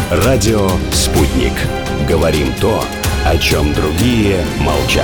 Радио «Спутник». Говорим то, о чем другие молчат.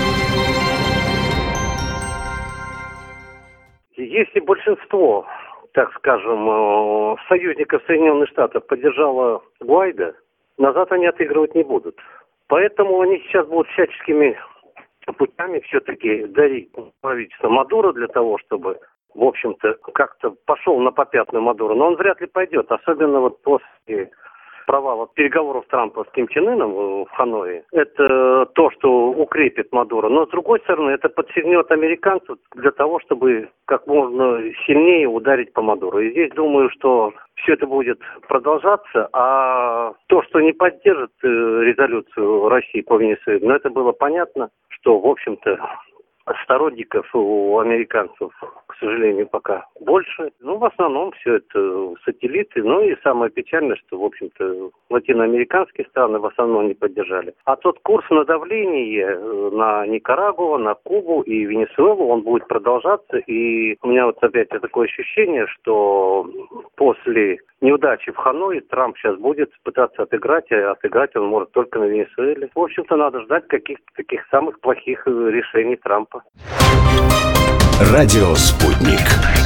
Если большинство, так скажем, союзников Соединенных Штатов поддержало Гуайдо, назад они отыгрывать не будут. Поэтому они сейчас будут всяческими путями все-таки дарить правительство Мадуро для того, чтобы, в общем-то, как-то пошел на попятную Мадуро. Но он вряд ли пойдет, особенно вот после провала переговоров Трампа с Ким Чен Ыном в Ханое. Это то, что укрепит Мадуро. Но, с другой стороны, это подстегнет американцев для того, чтобы как можно сильнее ударить по Мадуро. И здесь думаю, что все это будет продолжаться, а то, что не поддержит резолюцию России по Венесуэле, но это было понятно, что, в общем-то, сторонников у американцев, к сожалению, пока больше. В основном все это сателлиты. И самое печальное, что, в общем-то, латиноамериканские страны в основном не поддержали. А тот курс на давление на Никарагуа, на Кубу и Венесуэлу, он будет продолжаться. И у меня вот опять такое ощущение, что после неудачи в Ханое Трамп сейчас будет пытаться отыграть, а отыграть он может только на Венесуэле. В общем-то, надо ждать каких-то таких самых плохих решений Трампа. Радио «Спутник».